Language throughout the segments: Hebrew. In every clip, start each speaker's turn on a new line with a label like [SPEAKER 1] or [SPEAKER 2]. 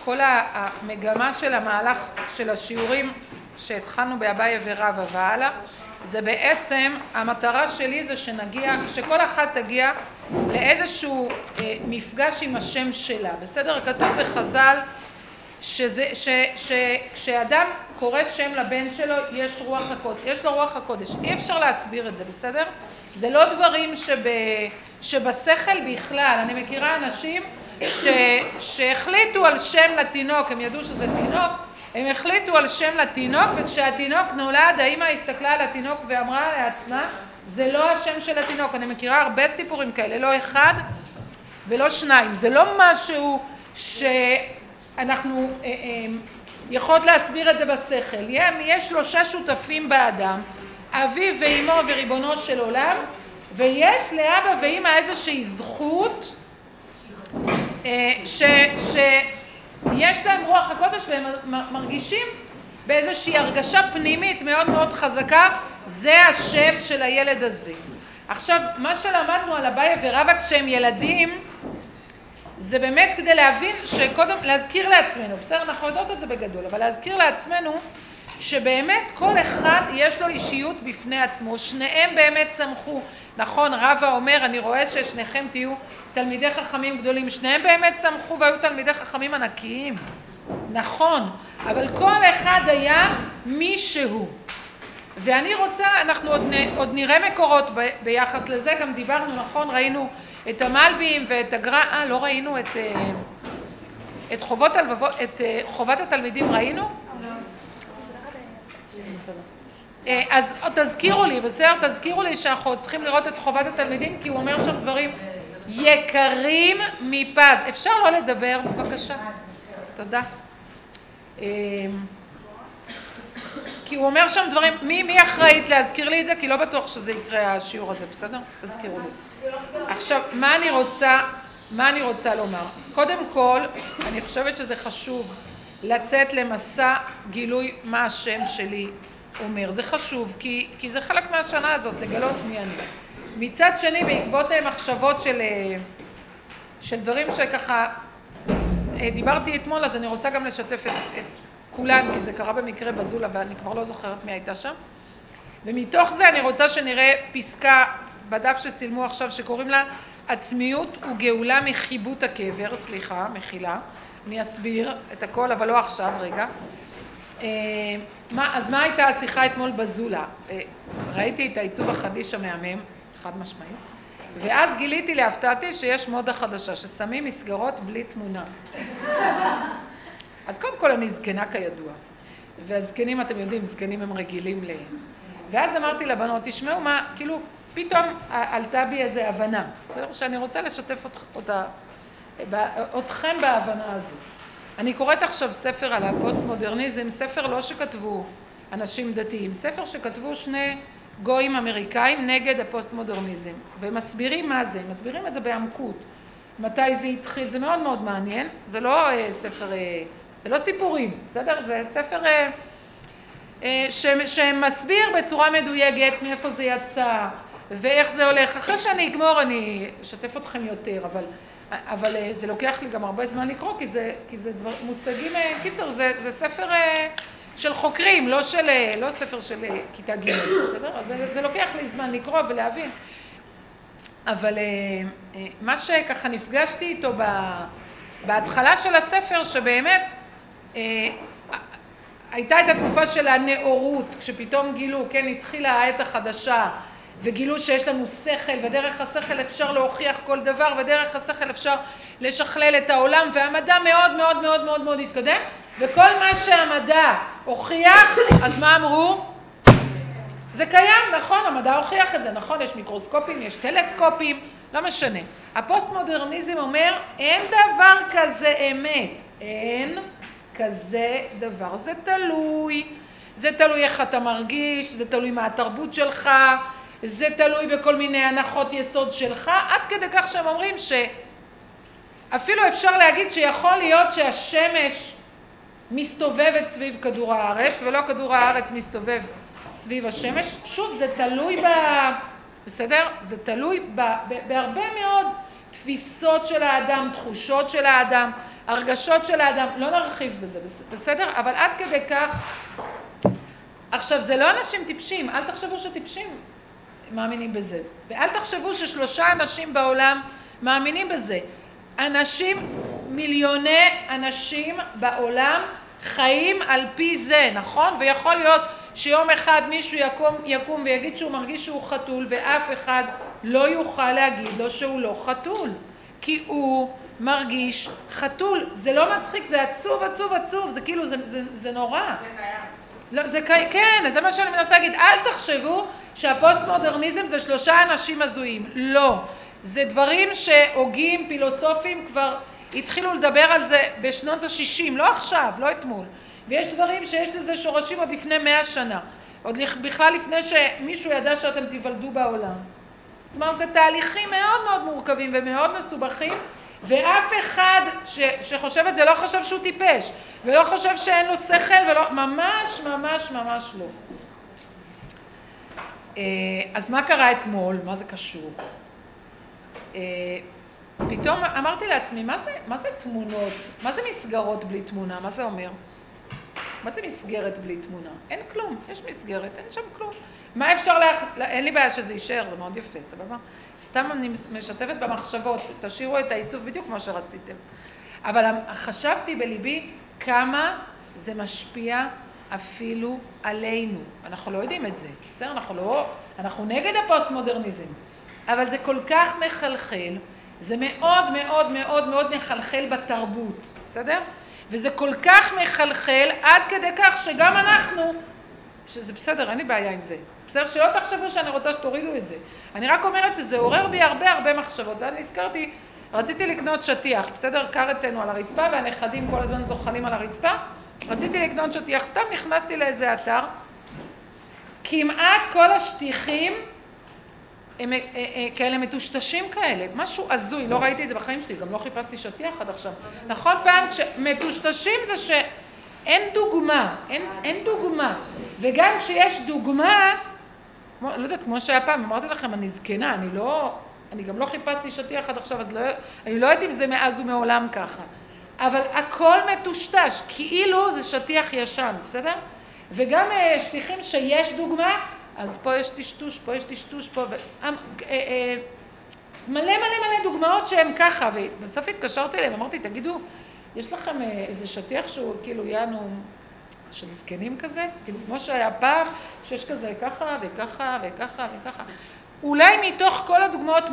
[SPEAKER 1] כל המגמה של המהלך של השיעורים שהתחלנו באביי ורבא והלאה, זה בעצם, המטרה שלי זה שכל אחת תגיע לאיזשהו מפגש עם השם שלה. בסדר? כתוב בחז"ל כשאדם קורא שם לבן שלו יש לו רוח הקודש. אי אפשר להסביר את זה, בסדר? זה לא דברים שבשכל בכלל. אני מכירה אנשים שהחליטו על שם לתינוק, הם ידעו שזה תינוק, הם החליטו על שם לתינוק, וכשהתינוק נולד, האמא הסתכלה על התינוק ואמרה לעצמה, זה לא השם של התינוק. אני מכירה הרבה סיפורים כאלה, לא אחד ולא שניים. זה לא משהו שאנחנו יכולות להסביר את זה בשכל. יש 3 שותפים באדם, אביו ואימו וריבונו של עולם, ויש לאבא ואמא איזושהי זכות שיש להם רוח הקודש והם מרגישים באיזושהי הרגשה פנימית מאוד מאוד חזקה, זה השם של הילד הזה. עכשיו, מה שלמדנו על אביי ורבא כשהם ילדים, זה באמת כדי להבין שקודם, להזכיר לעצמנו, בסדר, אנחנו יודעות את זה בגדול, אבל להזכיר לעצמנו שבאמת כל אחד יש לו אישיות בפני עצמו, שניהם באמת צמחו. נכון, רבא אומר, אני רואה ששניכם תהיו תלמידי חכמים גדולים, שניהם באמת צמחו והיו תלמידי חכמים ענקיים. נכון, אבל כל אחד היה מישהו. ואני רוצה, אנחנו עוד נראה מקורות ביחס לזה, גם דיברנו, נכון, ראינו את המלבים ואת הגר"א, לא ראינו את חובת התלמידים, ראינו? אז תזכירו לי, בסדר, תזכירו לי שאנחנו צריכים לראות את חובת התלמידים, כי הוא אומר שם דברים יקרים מפז. אפשר לא לדבר, בבקשה? תודה. כי הוא אומר שם דברים, מי אחראית להזכיר לי את זה? כי לא בטוח שזה יקרה השיעור הזה, בסדר? תזכירו לי. עכשיו, מה אני רוצה לומר? קודם כל, אני חושבת שזה חשוב לצאת למסע גילוי מה השם שלי אומר. זה חשוב, כי זה חלק מהשנה הזאת, לגלות מי אני. מצד שני, בעקבות מחשבות של דברים שככה דיברתי אתמול, אז אני רוצה גם לשתף את כולן, כי זה קרה במקרה בזולה ואני כבר לא זוכרת מי הייתה שם. ומתוך זה אני רוצה שנראה פסקה בדף שצילמו עכשיו שקוראים לה עצמיות וגאולה מחיבוט הקבר. סליחה, מחילה. אני אסביר את הכל, אבל לא עכשיו, רגע. אז מה הייתה השיחה אתמול בזולה? ראיתי את העיצוב החדיש המהמם, חד משמעית, ואז גיליתי להפתעתי שיש מודה חדשה, ששמים מסגרות בלי תמונה. אז קודם כל אני זקנה כידוע, והזקנים אתם יודעים, זקנים הם רגילים ואז אמרתי לבנות, תשמעו מה, כאילו פתאום עלתה בי איזו הבנה, בסדר? שאני רוצה לשתף אתכם בהבנה הזו. אני קוראת עכשיו ספר על הפוסט-מודרניזם, ספר לא שכתבו אנשים דתיים, ספר שכתבו 2 גויים אמריקאים נגד הפוסט-מודרניזם, ומסבירים מה זה, מסבירים את זה בעמקות, מתי זה התחיל, זה מאוד מאוד מעניין, זה לא ספר, זה לא סיפורים, בסדר? זה ספר שמסביר בצורה מדויקת מאיפה זה יצא ואיך זה הולך. אחרי שאני אגמור אני אשתף אתכם יותר, אבל זה לוקח לי גם הרבה זמן לקרוא, כי זה מושגים, קיצר, זה ספר של חוקרים, לא ספר של כיתה ג', בסדר? אז זה לוקח לי זמן לקרוא ולהבין. אבל מה שככה נפגשתי איתו בהתחלה של הספר, שבאמת הייתה את התקופה של הנאורות, כשפתאום גילו, כן, התחילה העת החדשה, וגילו שיש לנו שכל, ודרך השכל אפשר להוכיח כל דבר, ודרך השכל אפשר לשכלל את העולם, והמדע מאוד מאוד מאוד מאוד מאוד התקדם, וכל מה שהמדע הוכיח, אז מה אמרו? זה קיים, נכון, המדע הוכיח את זה, נכון, יש מיקרוסקופים, יש טלסקופים, לא משנה. הפוסט-מודרניזם אומר, אין דבר כזה אמת, אין כזה דבר. זה תלוי איך אתה מרגיש, זה תלוי מה התרבות שלך, זה תלוי בכל מיני הנחות יסוד שלך, עד כדי כך שהם אומרים שאפילו אפשר להגיד שיכול להיות שהשמש מסתובבת סביב כדור הארץ, ולא כדור הארץ מסתובב סביב השמש. שוב, זה תלוי בסדר? זה תלוי בהרבה מאוד תפיסות של האדם, תחושות של האדם. הרגשות של האדם, לא נרחיב בזה, בסדר? אבל עד כדי כך, עכשיו זה לא אנשים טיפשים, אל תחשבו שטיפשים מאמינים בזה, ואל תחשבו ששלושה אנשים בעולם מאמינים בזה. מיליוני אנשים בעולם חיים על פי זה, נכון? ויכול להיות שיום אחד מישהו יקום ויגיד שהוא מרגיש שהוא חתול, ואף אחד לא יוכל להגיד לו שהוא לא חתול, כי הוא מרגיש חתול. זה לא מצחיק, זה עצוב, עצוב, עצוב, זה כאילו, זה נורא. לא, כן, זה מה שאני מנסה להגיד. אל תחשבו שהפוסט-מודרניזם זה שלושה אנשים הזויים. לא. זה דברים שהוגים, פילוסופים כבר התחילו לדבר על זה בשנות ה-60, לא עכשיו, לא אתמול. ויש דברים שיש לזה שורשים עוד לפני 100 שנה. עוד בכלל לפני שמישהו ידע שאתם תיוולדו בעולם. זאת אומרת, זה תהליכים מאוד מאוד מורכבים ומאוד מסובכים, ואף אחד שחושב את זה לא חושב שהוא טיפש, ולא חושב שאין לו שכל, ממש ממש ממש לא. אז מה קרה אתמול? מה זה קשור? פתאום אמרתי לעצמי, מה זה תמונות? מה זה מסגרות בלי תמונה? מה זה אומר? מה זה מסגרת בלי תמונה? אין כלום, יש מסגרת, אין שם כלום. מה אפשר אין לי בעיה שזה יישאר, זה מאוד יפה, סבבה? סתם אני משתפת במחשבות, תשאירו את העיצוב בדיוק כמו שרציתם. אבל חשבתי בליבי כמה זה משפיע אפילו עלינו. אנחנו לא יודעים את זה, בסדר? אנחנו נגד הפוסט-מודרניזם. אבל זה כל כך מחלחל, זה מאוד מאוד מאוד מאוד מחלחל בתרבות, בסדר? וזה כל כך מחלחל עד כדי כך שגם אנחנו, שזה בסדר, אין לי בעיה עם זה. בסדר, שלא תחשבו שאני רוצה שתורידו את זה. אני רק אומרת שזה עורר בי הרבה מחשבות. ואני הזכרתי, רציתי לקנות שטיח, בסדר? קר אצלנו על הרצפה, והנכדים כל הזמן זוחלים על הרצפה. רציתי לקנות שטיח, סתם נכנסתי לאיזה אתר. כמעט כל השטיחים הם כאלה מטושטשים כאלה, משהו הזוי, לא ראיתי את זה בחיים שלי, גם לא חיפשתי שטיח עד עכשיו. נכון, פעם כשמטושטשים זה שאין דוגמה, אין דוגמה, וגם כשיש דוגמה, לא יודעת, כמו שהיה פעם, אמרתי לכם, אני זקנה, אני גם לא חיפשתי שטיח עד עכשיו, אז אני לא יודעת אם זה מאז ומעולם ככה, אבל הכל מטושטש, כאילו זה שטיח ישן, בסדר? וגם שטיחים שיש דוגמה, אז פה יש טשטוש, פה יש טשטוש, פה מלא דוגמאות שהן ככה, ובסוף התקשרתי אליהם, אמרתי, תגידו, יש לכם איזה שטיח שהוא כאילו יענו של זקנים כזה? כאילו כמו שהיה פעם, שיש כזה ככה וככה וככה וככה. אולי מתוך כל הדוגמאות,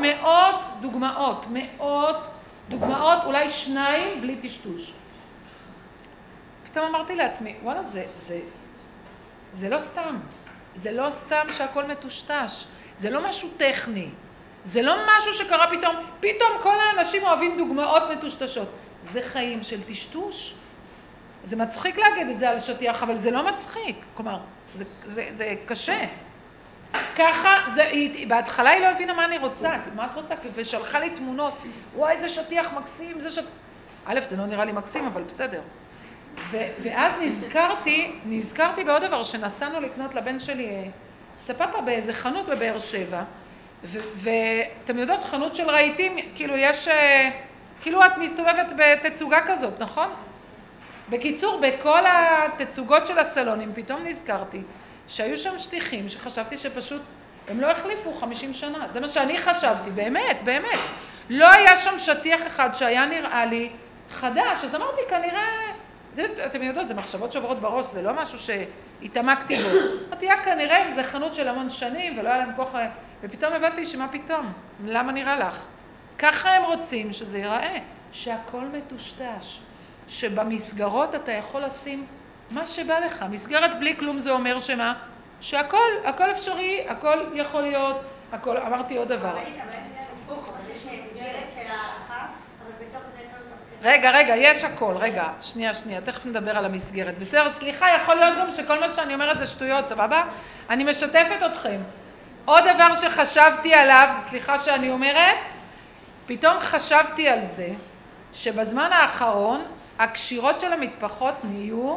[SPEAKER 1] מאות דוגמאות, אולי 2 בלי טשטוש. פתאום אמרתי לעצמי, וואלה, זה לא סתם. זה לא סתם שהכל מטושטש. זה לא משהו טכני. זה לא משהו שקרה פתאום כל האנשים אוהבים דוגמאות מטושטשות. זה חיים של טשטוש. זה מצחיק להגיד את זה על שטיח, אבל זה לא מצחיק. כלומר, זה קשה. ככה, בהתחלה היא לא הבינה מה אני רוצה. מה את רוצה? ושלחה לי תמונות. וואי, זה שטיח מקסים, זה א', זה לא נראה לי מקסים, אבל בסדר. ואז נזכרתי בעוד דבר, שנסענו לקנות לבן שלי ספפה באיזה חנות בבאר שבע, ואתם יודעות, חנות של רהיטים, כאילו את מסתובבת בתצוגה כזאת, נכון? בקיצור, בכל התצוגות של הסלונים, פתאום נזכרתי שהיו שם שטיחים שחשבתי שפשוט הם לא החליפו 50 שנה. זה מה שאני חשבתי, באמת. לא היה שם שטיח אחד שהיה נראה לי חדש, אז אמרתי, כנראה, אתם יודעות, זה מחשבות שעוברות בראש, זה לא משהו שהתעמקתי בו. אמרתי, כנראה זה חנות של המון שנים ולא היה להם כוח, ופתאום הבנתי שמה פתאום, למה נראה לך? ככה הם רוצים שזה ייראה, שהכל מטושטש, שבמסגרות אתה יכול לשים מה שבא לך. מסגרת בלי כלום זה אומר שמה? שהכל אפשרי, הכל יכול להיות, הכל, אמרתי עוד דבר. רגע, יש הכל, שנייה, תכף נדבר על המסגרת. בסדר, סליחה, יכול להיות גם שכל מה שאני אומרת זה שטויות, סבבה? אני משתפת אתכם. עוד דבר שחשבתי עליו, סליחה שאני אומרת, פתאום חשבתי על זה, שבזמן האחרון, הקשירות של המטפחות נהיו,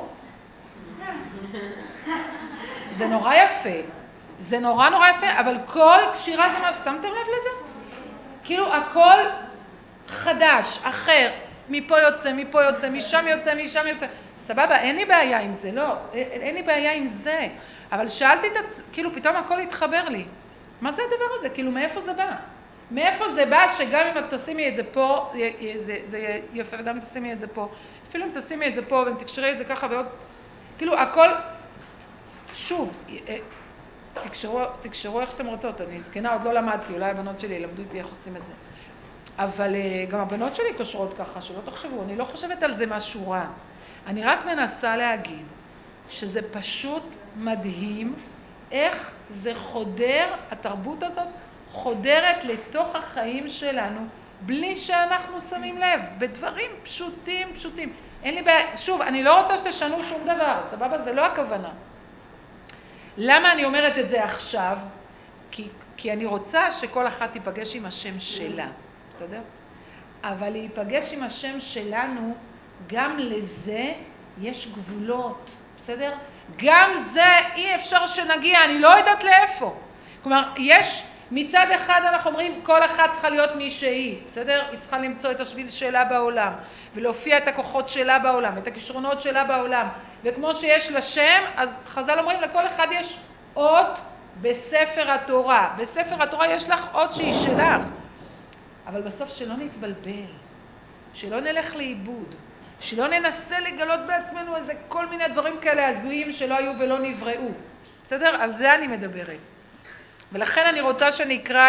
[SPEAKER 1] זה נורא יפה, זה נורא יפה, אבל כל קשירה זה מה, שמתם לב לזה? כאילו הכל חדש, אחר, מפה יוצא, מפה יוצא, משם יוצא, משם יוצא. סבבה, אין לי בעיה עם זה, לא, אין לי בעיה עם זה. אבל שאלתי את כאילו פתאום הכל התחבר לי. מה זה הדבר הזה? כאילו מאיפה זה בא? מאיפה זה בא שגם אם את תשימי את זה פה, זה יפה, וגם אם תשימי את זה פה. אפילו אם תשימי את זה פה ותקשרי את זה ככה ועוד, כאילו הכל, שוב, תקשרו איך שאתם רוצות, אני זקנה, עוד לא למדתי, אולי הבנות שלי ילמדו איתי איך עושים את זה. אבל גם הבנות שלי קושרות ככה, שלא תחשבו, אני לא חושבת על זה משהו רע. אני רק מנסה להגיד שזה פשוט מדהים איך זה חודר, התרבות הזאת חודרת לתוך החיים שלנו בלי שאנחנו שמים לב, בדברים פשוטים. אין לי בעיה, שוב, אני לא רוצה שתשנו שום דבר, סבבה? זה לא הכוונה. למה אני אומרת את זה עכשיו? כי אני רוצה שכל אחת תיפגש עם השם שלה, בסדר? אבל להיפגש עם השם שלנו, גם לזה יש גבולות, בסדר? גם זה אי אפשר שנגיע, אני לא יודעת לאיפה. כלומר, יש מצד אחד אנחנו אומרים, כל אחת צריכה להיות מי שהיא, בסדר? היא צריכה למצוא את השביל שלה בעולם, ולהופיע את הכוחות שלה בעולם, את הכישרונות שלה בעולם. וכמו שיש לשם, אז חז"ל אומרים, לכל אחד יש אות בספר התורה. בספר התורה יש לך אות שהיא שלך. אבל בסוף שלא נתבלבל, שלא נלך לאיבוד, שלא ננסה לגלות בעצמנו איזה כל מיני דברים כאלה הזויים שלא היו ולא נבראו. בסדר? על זה אני מדברת. ולכן אני רוצה שנקרא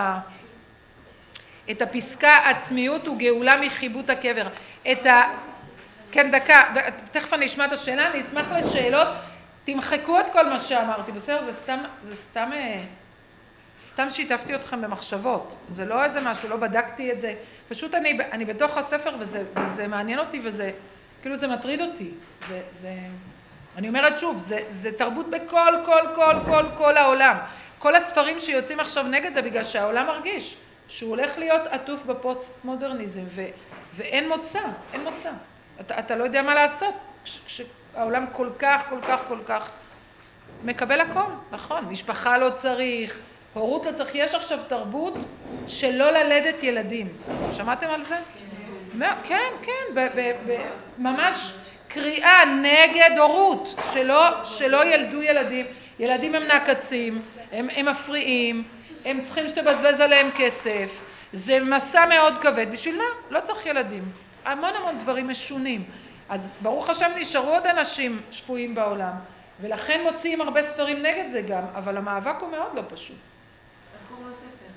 [SPEAKER 1] את הפסקה עצמיות וגאולה מחיבוט הקבר. כן, דקה, תכף אני אשמע את השאלה, אני אשמח לשאלות. תמחקו את כל מה שאמרתי, בסדר? זה סתם שיתפתי אתכם במחשבות. זה לא איזה משהו, לא בדקתי את זה. פשוט אני בתוך הספר וזה מעניין אותי וזה, כאילו זה מטריד אותי. אני אומרת שוב, זה תרבות בכל העולם. כל הספרים שיוצאים עכשיו נגד זה בגלל שהעולם מרגיש שהוא הולך להיות עטוף בפוסט-מודרניזם ואין מוצא, אין מוצא. אתה לא יודע מה לעשות כשהעולם כל כך מקבל הכל, נכון. משפחה לא צריך, הורות לא צריך. יש עכשיו תרבות שלא ללדת ילדים. שמעתם על זה? כן, ממש קריאה נגד הורות, שלא ילדו ילדים. ילדים הם נעקצים, הם מפריעים, הם צריכים שתבזבז עליהם כסף. זה מסע מאוד כבד. בשביל מה? לא צריך ילדים. המון דברים משונים. אז ברוך השם נשארו עוד אנשים שפויים בעולם. ולכן מוציאים הרבה ספרים נגד זה גם, אבל המאבק הוא מאוד לא פשוט.
[SPEAKER 2] איך קוראים לספר?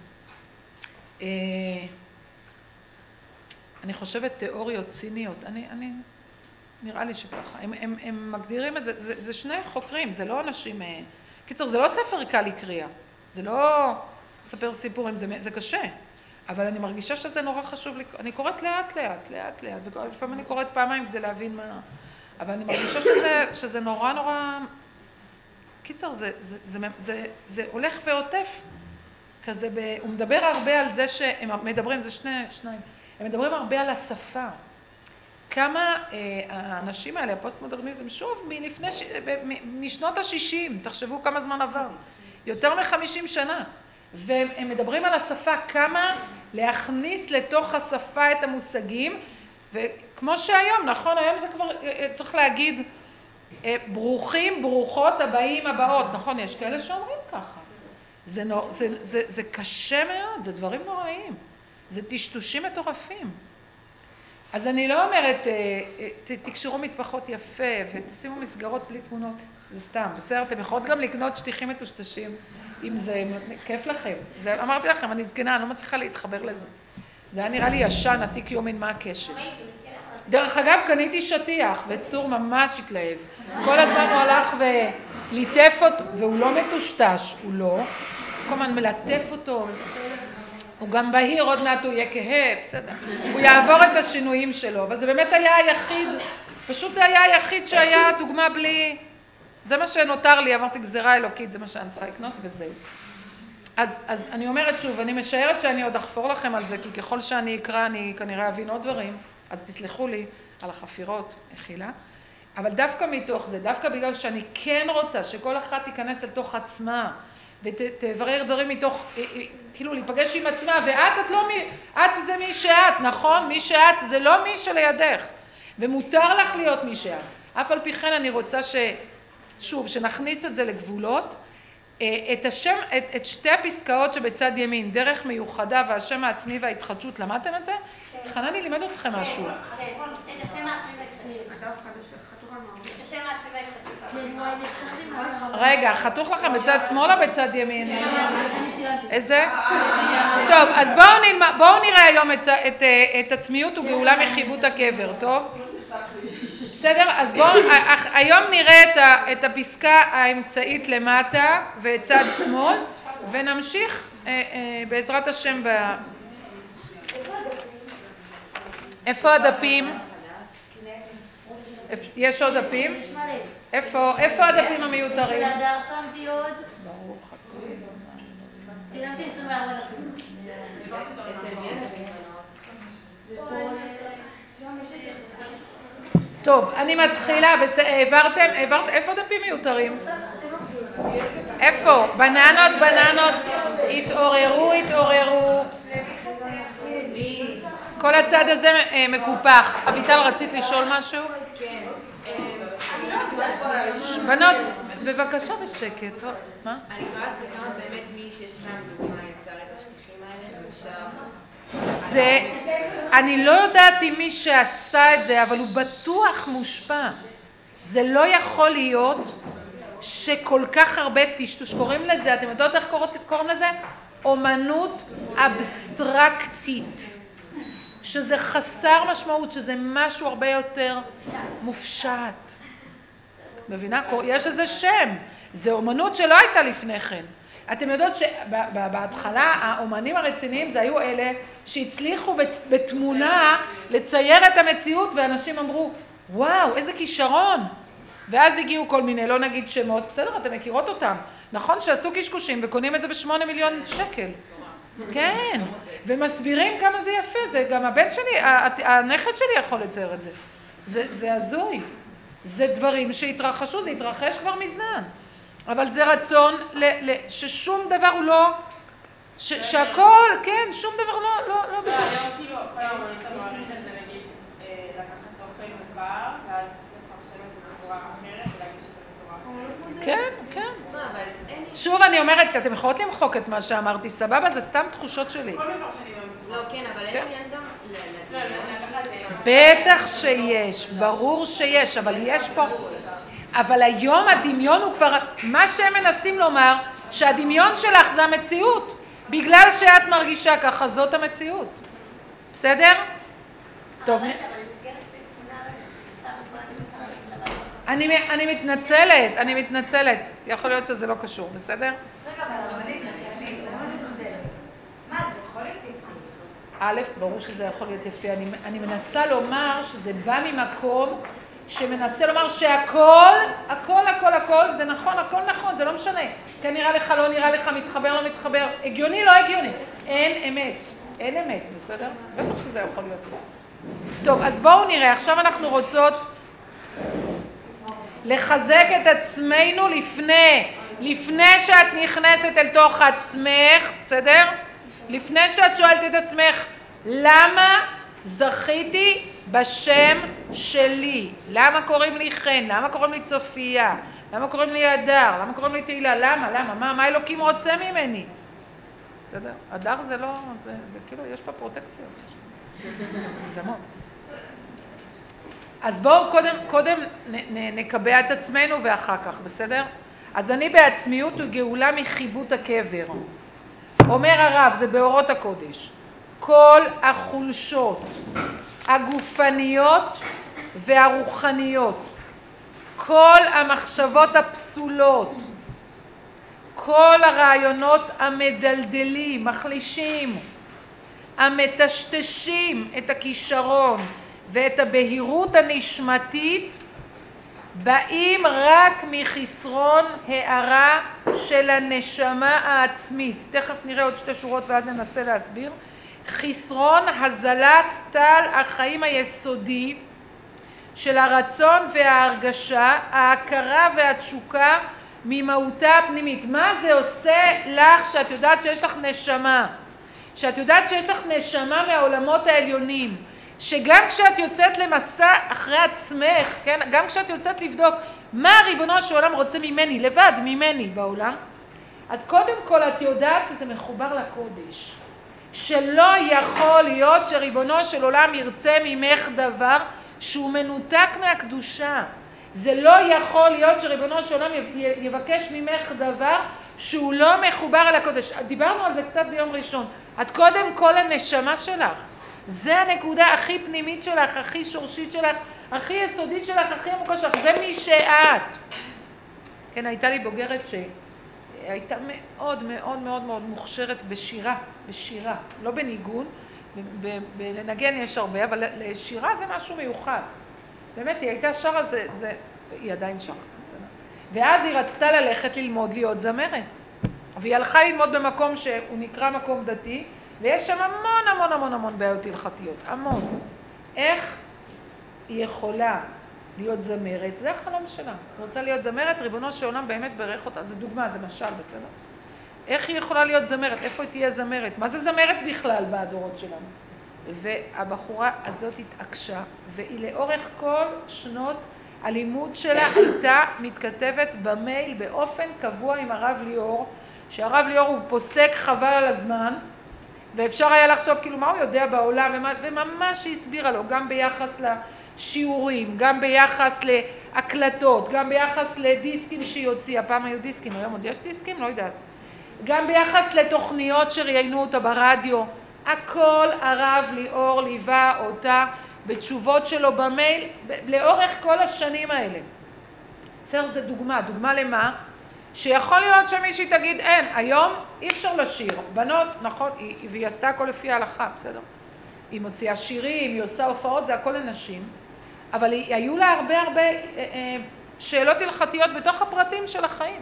[SPEAKER 1] אני חושבת תיאוריות ציניות. נראה לי שככה. הם מגדירים את זה, זה שני חוקרים, זה לא אנשים... קיצור, זה לא ספר קל לקריאה. זה לא ספר סיפורים, זה קשה. אבל אני מרגישה שזה נורא חשוב לי. אני קוראת לאט, ולפעמים אני קוראת פעמיים כדי להבין מה... אבל אני מרגישה שזה נורא... קיצר, זה הולך ועוטף. כזה, הוא מדבר הרבה על זה שהם מדברים, זה שניים, הם מדברים הרבה על השפה. כמה האנשים האלה, הפוסט-מודרניזם, שוב, משנות ה-60, תחשבו כמה זמן עבר, יותר מ-50 שנה. והם מדברים על השפה, כמה להכניס לתוך השפה את המושגים, וכמו שהיום, נכון, היום זה כבר, צריך להגיד, ברוכים, ברוכות, הבאים, הבאות, נכון, יש כאלה שאומרים ככה. זה קשה מאוד, זה דברים נוראים, זה טשטושים מטורפים. אז אני לא אומרת, תקשרו מטפחות יפה ותשימו מסגרות בלי תמונות, זה סתם, בסדר, אתם יכולות גם לקנות שטיחים מטושטשים, אם זה כיף לכם. אמרתי לכם, אני זקנה, אני לא מצליחה להתחבר לזה. זה היה נראה לי ישן, עתיק יומין, מה הקשר? דרך אגב, קניתי שטיח, וצור ממש התלהב. כל הזמן הוא הלך וליטף אותו, והוא לא מטושטש, הוא לא. כל הזמן מלטף אותו, הוא גם בהיר, עוד מעט הוא יהיה כהה, בסדר. הוא יעבור את השינויים שלו, אבל זה באמת היה היחיד, פשוט זה היה היחיד שהיה דוגמה בלי... זה מה שנותר לי, אמרתי גזירה אלוקית, זה מה שאני צריכה לקנות וזהו. אז אני אומרת שוב, אני משערת שאני עוד אחפור לכם על זה, כי ככל שאני אקרא אני כנראה אבין עוד דברים, אז תסלחו לי על החפירות, מחילה. אבל דווקא מתוך זה, דווקא בגלל שאני כן רוצה שכל אחת תיכנס לתוך עצמה, ותברר דברים מתוך, כאילו להיפגש עם עצמה, ואת לא מי, את זה מי שאת, נכון? מי שאת זה לא מי שלידך, ומותר לך להיות מי שאת. אף על פי כן אני רוצה שוב, שנכניס את זה לגבולות, את שתי הפסקאות שבצד ימין, דרך מיוחדה והשם העצמי וההתחדשות, למדתם את זה? חנני לימד אתכם משהו.
[SPEAKER 3] את השם העצמי וההתחדשות.
[SPEAKER 1] רגע, חתוך לכם בצד שמאל או בצד ימין? איזה? טוב, אז בואו נראה היום את עצמיות וגאולה מחיבות הקבר, טוב? בסדר? אז בואו, היום נראה את הפסקה האמצעית למטה וצד שמאל, ונמשיך בעזרת השם איפה הדפים? יש עוד דפים? איפה הדפים המיותרים?
[SPEAKER 3] שמתי עוד.
[SPEAKER 1] ברוך
[SPEAKER 3] צילמתי 24 דפים.
[SPEAKER 1] טוב, אני מתחילה, העברתם, איפה דפים מיותרים? איפה? בננות, התעוררו. כל הצד הזה מקופח. אביטל, רצית לשאול משהו?
[SPEAKER 2] כן.
[SPEAKER 1] בנות, בבקשה בשקט. מה?
[SPEAKER 2] אני כבר צריכה באמת מי ששם דוגמה יצר את השטיחים האלה,
[SPEAKER 1] אני לא יודעת אם מי שעשה את זה, אבל הוא בטוח מושפע. זה לא יכול להיות שכל כך הרבה טשטוש, קוראים לזה, אתם יודעות איך קוראים לזה? אומנות אבסטרקטית. שזה חסר משמעות, שזה משהו הרבה יותר מופשט. מבינה? יש איזה שם. זה אומנות שלא הייתה לפני כן. אתם יודעות שבהתחלה האומנים הרציניים זה היו אלה שהצליחו בתמונה לצייר את המציאות, ואנשים אמרו, וואו, איזה כישרון. ואז הגיעו כל מיני, לא נגיד שמות, בסדר, אתם מכירות אותם. נכון שעשו קשקושים וקונים את זה ב8 מיליון שקל. כן, ומסבירים כמה זה יפה, זה גם הבן שלי, הנכד שלי יכול לצייר את זה. זה הזוי. זה דברים שהתרחשו, זה התרחש כבר מזמן. אבל זה רצון ששום דבר הוא לא, שהכל, כן, שום דבר לא בסדר.
[SPEAKER 2] היום כאילו, כל האומנים תמורים זה נגיד לקחת תוכן מוכר, ואז לפרשם את זה בצורה אחרת, ולהגיד שזה בצורה אחרת.
[SPEAKER 1] כן. שוב אני אומרת, אתם יכולות למחוק את מה שאמרתי, סבבה, זה סתם תחושות שלי.
[SPEAKER 2] כל דבר שאני אומרת.
[SPEAKER 3] לא, כן, אבל אין עניין גם
[SPEAKER 1] בטח שיש, ברור שיש, אבל יש פה, אבל היום הדמיון הוא כבר, מה שהם מנסים לומר, שהדמיון שלך זה המציאות, בגלל שאת מרגישה ככה, זאת המציאות. בסדר? טוב. אני מתנצלת, יכול להיות שזה לא קשור, בסדר?
[SPEAKER 4] רגע, אבל אני מה, זה יכול להיות יפי?
[SPEAKER 1] א', ברור שזה יכול להיות יפי, אני מנסה לומר שזה בא ממקום שמנסה לומר שהכל, הכל, זה נכון, הכל נכון, זה לא משנה. כן נראה לך, לא נראה לך, מתחבר, לא מתחבר, הגיוני, לא הגיוני. אין אמת, בסדר? בטח שזה יכול להיות. טוב, אז בואו נראה, עכשיו אנחנו רוצות לחזק את עצמנו לפני שאת נכנסת אל תוך עצמך, בסדר? לפני שאת שואלת את עצמך, למה זכיתי בשם שלי? למה קוראים לי חן? למה קוראים לי צופיה? למה קוראים לי הדר? למה קוראים לי תהילה? למה? מה אלוקים רוצה ממני? בסדר? הדר זה לא, זה כאילו, יש פה פרוטקציות. זה מאוד. אז בואו קודם נקבע את עצמנו ואחר כך, בסדר? אז אני בעצמיות וגאולה מחיבות הקבר. אומר הרב, זה באורות הקודש. כל החולשות הגופניות והרוחניות, כל המחשבות הפסולות, כל הרעיונות המדלדלים, מחלישים, המטשטשים את הכישרון ואת הבהירות הנשמתית, באים רק מחסרון הערה של הנשמה העצמית. תכף נראה עוד 2 שורות ואז ננסה להסביר. חסרון הזלת טל החיים היסודי של הרצון וההרגשה, ההכרה והתשוקה ממהותה הפנימית. מה זה עושה לך שאת יודעת שיש לך נשמה? שאת יודעת שיש לך נשמה מהעולמות העליונים, שגם כשאת יוצאת למסע אחרי עצמך, כן? גם כשאת יוצאת לבדוק מה ריבונו של עולם רוצה ממני, לבד ממני בעולם, אז קודם כל את יודעת שזה מחובר לקודש. שלא יכול להיות שריבונו של עולם ירצה ממך דבר שהוא מנותק מהקדושה. זה לא יכול להיות שריבונו של עולם יבקש ממך דבר שהוא לא מחובר אל הקודש. דיברנו על זה קצת ביום ראשון. את קודם כל הנשמה שלך. זה הנקודה הכי פנימית שלך, הכי שורשית שלך, הכי יסודית שלך, הכי עמוקה שלך. זה מי שאת. כן, הייתה לי בוגרת שהייתה מאוד מאוד מאוד מאוד מוכשרת בשירה, לא בניגון, בלנגן יש הרבה, אבל לשירה זה משהו מיוחד. באמת, היא הייתה שרה, היא עדיין שרה. ואז היא רצתה ללכת ללמוד להיות זמרת. והיא הלכה ללמוד במקום שהוא נקרא מקום דתי, ויש שם המון המון המון המון בעיות הלכתיות, המון. איך היא יכולה להיות זמרת? זה החלום שלה. היא רוצה להיות זמרת, ריבונו של עולם באמת ברך אותה. זה דוגמה, זה משל, בסדר? איך היא יכולה להיות זמרת? איפה היא תהיה זמרת? מה זה זמרת בכלל בדורות שלנו? והבחורה הזאת התעקשה, והיא לאורך כל שנות הלימוד שלה הייתה מתכתבת במייל באופן קבוע עם הרב ליאור, שהרב ליאור הוא פוסק חבל על הזמן, ואפשר היה לחשוב כאילו מה הוא יודע בעולם, וממש היא הסבירה לו, גם ביחס לשיעורים, גם ביחס להקלטות, גם ביחס לדיסקים שהיא הוציאה. פעם היו דיסקים, היום עוד יש דיסקים? לא יודעת. גם ביחס לתוכניות שראיינו אותה ברדיו. הכל הרב ליאור ליווה אותה בתשובות שלו במייל לאורך כל השנים האלה. בסדר, זה דוגמה למה? שיכול להיות שמישהי תגיד, אין, היום אי אפשר לשיר. בנות, נכון, והיא עשתה הכל לפי ההלכה, בסדר? היא מוציאה שירים, היא עושה הופעות, זה הכל לנשים. אבל היו לה הרבה שאלות הלכתיות בתוך הפרטים של החיים.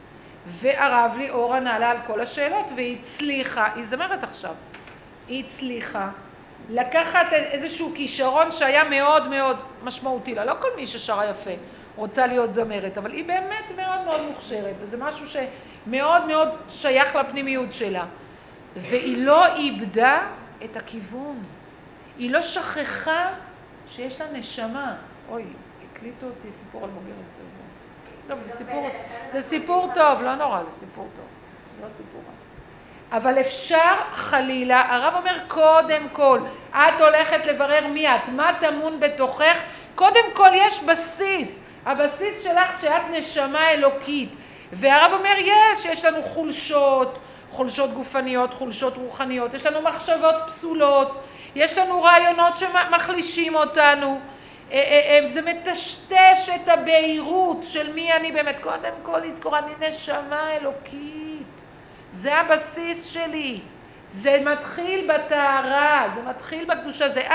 [SPEAKER 1] והרב ליאור ענה לה על כל השאלות, והיא הצליחה, היא זמרת עכשיו, היא הצליחה לקחת איזשהו כישרון שהיה מאוד מאוד משמעותי לה. לא כל מי ששרה יפה רוצה להיות זמרת, אבל היא באמת מאוד מאוד מוכשרת, וזה משהו שמאוד מאוד שייך לפנימיות שלה. והיא לא איבדה את הכיוון, היא לא שכחה שיש לה נשמה. אוי, הקליטו אותי סיפור על בוגרת טוב. לא, זה סיפור טוב, לא נורא, זה סיפור טוב, לא סיפור רע. אבל אפשר חלילה, הרב אומר קודם כל, את הולכת לברר מי את, מה טמון בתוכך, קודם כל יש בסיס, הבסיס שלך שאת נשמה אלוקית, והרב אומר יש לנו חולשות גופניות, חולשות רוחניות, יש לנו מחשבות פסולות, יש לנו רעיונות שמחלישים אותנו, זה מטשטש את הבהירות של מי אני באמת. קודם כל לזכור, אני נשמה אלוקית, זה הבסיס שלי, זה מתחיל בטהרה, זה מתחיל בקדושה, זה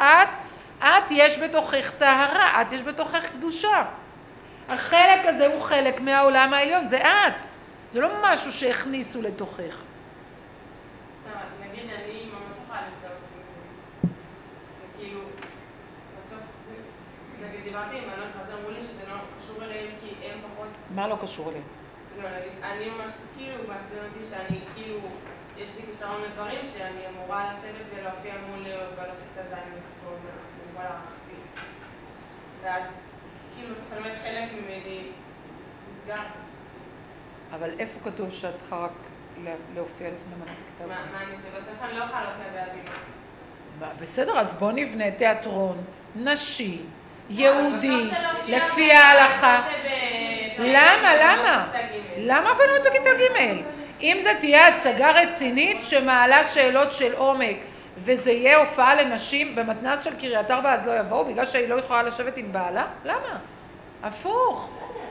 [SPEAKER 1] את יש בתוכך טהרה, את יש בתוכך קדושה. החלק הזה הוא חלק מהעולם העליון, זה את, זה לא משהו שהכניסו לתוכך.
[SPEAKER 2] נגיד אני ממש יכולה לזהות, וכאילו בסוף נגיד דיברתי עם בנות, אז אמרו לי שזה לא קשור אליהם כי הם פחות...
[SPEAKER 1] מה לא קשור אליהם?
[SPEAKER 2] לא, אני ממש כאילו מעצבן אותי שאני כאילו, יש לי כישרון לדברים שאני אמורה לשבת ולהופיע מול בנות את הזין בסופו מכל הערכתי. ואז כאילו בסוף באמת חלק ממני נסגר.
[SPEAKER 1] אבל איפה כתוב שאת צריכה רק להופיע לפני מנת כתב?
[SPEAKER 2] מה אני זה? בסוף אני לא יכולה להופיע בהבימה.
[SPEAKER 1] בסדר, אז בוא נבנה תיאטרון נשי, יהודי, לפי ההלכה. למה? למה בנות בכיתה ג'? אם זה תהיה הצגה רצינית שמעלה שאלות של עומק, וזה יהיה הופעה לנשים במתנ"ס של קריית ארבע, אז לא יבואו בגלל שהיא לא יכולה לשבת עם בעלה? למה? הפוך.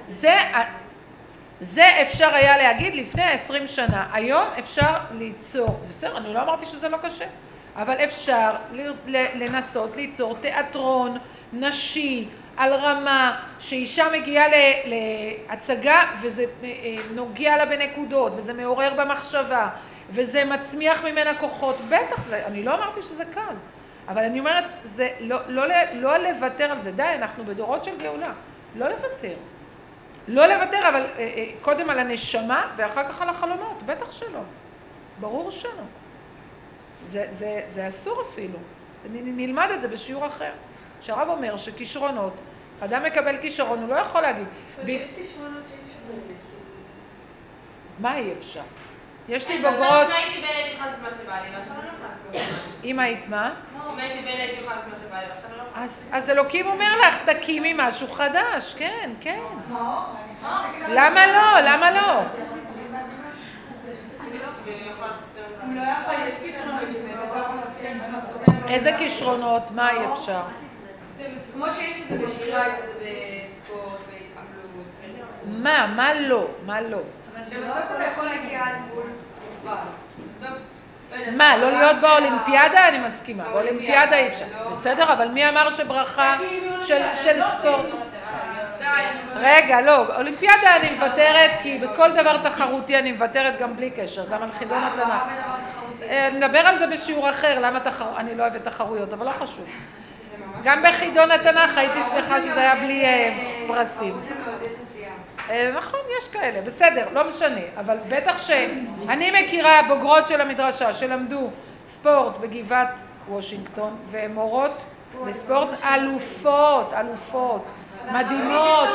[SPEAKER 1] זה אפשר היה להגיד לפני 20 שנה. היום אפשר ליצור, בסדר, אני לא אמרתי שזה לא קשה, אבל אפשר לנסות ליצור תיאטרון נשי על רמה שאישה מגיעה להצגה וזה נוגע לה בנקודות וזה מעורר במחשבה וזה מצמיח ממנה כוחות. בטח, אני לא אמרתי שזה קל, אבל אני אומרת, זה לא לוותר על זה. די, אנחנו בדורות של גאולה, לא לוותר. לא לוותר, אבל קודם על הנשמה ואחר כך על החלומות, בטח שלא. ברור שלא. זה אסור אפילו. נלמד את זה בשיעור אחר. שהרב אומר שכישרונות, אדם מקבל כישרון, הוא לא יכול להגיד.
[SPEAKER 2] יש כישרונות שאי אפשר להגיד.
[SPEAKER 1] מה אי אפשר? יש לי בוגרות...
[SPEAKER 2] אם הייתי בן הייתי נכנס מה שבא לי, ועכשיו אני לא נכנס מה שבא לי.
[SPEAKER 1] אם היית מה?
[SPEAKER 2] אם הייתי בן הייתי נכנס מה שבא לי, ועכשיו אני לא נכנס.
[SPEAKER 1] אז אלוקים אומר לך, תקימי משהו חדש, כן, כן. למה לא? למה לא? איזה כישרונות? מה אי אפשר?
[SPEAKER 4] כמו שיש את זה בשירה, יש את זה בספורט, בהתעמלות.
[SPEAKER 1] מה? מה לא? מה לא?
[SPEAKER 4] שבסוף אתה יכול להגיע עד גבול מוגבל. בסוף...
[SPEAKER 1] מה, לא להיות באולימפיאדה? אני מסכימה. באולימפיאדה אי אפשר. בסדר, אבל מי אמר שברכה של ספורט? רגע, לא, אולימפיאדה אני מוותרת, כי בכל דבר תחרותי אני מוותרת גם בלי קשר, גם על חידון התנ"ך. נדבר על זה בשיעור אחר, למה אני לא אוהבת תחרויות, אבל לא חשוב. גם בחידון התנ"ך הייתי שמחה שזה היה בלי פרסים. נכון, יש כאלה, בסדר, לא משנה, אבל בטח שאני מכירה בוגרות של המדרשה שלמדו ספורט בגבעת וושינגטון, והן מורות בספורט אלופות, מדהימות.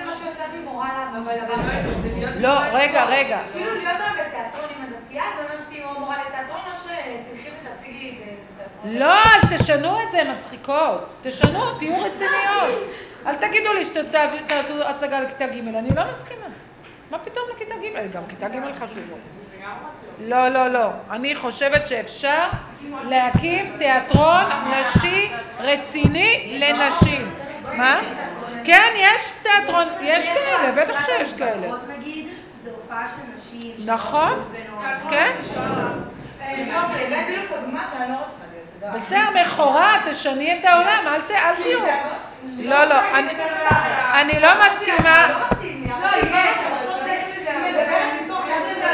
[SPEAKER 1] לא, רגע.
[SPEAKER 4] כאילו להיות בתיאטרון עם הדתייה, זה אומר שתהיו מורה לתיאטרון או שתלכי ותציגי בתיאטרון?
[SPEAKER 1] לא, אז תשנו את זה, מצחיקות. תשנו, תהיו רציניות. אל תגידו לי שתעשו הצגה לכיתה ג', אני לא מסכימה. מה פתאום לכיתה ג'? גם כיתה ג' חשובות. לא. אני חושבת שאפשר להקים תיאטרון נשי רציני לנשים. מה? כן, יש תיאטרון, יש כאלה, בטח שיש כאלה.
[SPEAKER 3] זה הופעה של נשים.
[SPEAKER 1] נכון, כן.
[SPEAKER 4] הבאתי לו את הדוגמה שאני לא רוצה להיות.
[SPEAKER 1] בסדר, מכורה, תשני את העולם, אל תהיו. לא, אני לא מסכימה.
[SPEAKER 4] לא, יש, עושות מדברת מתוך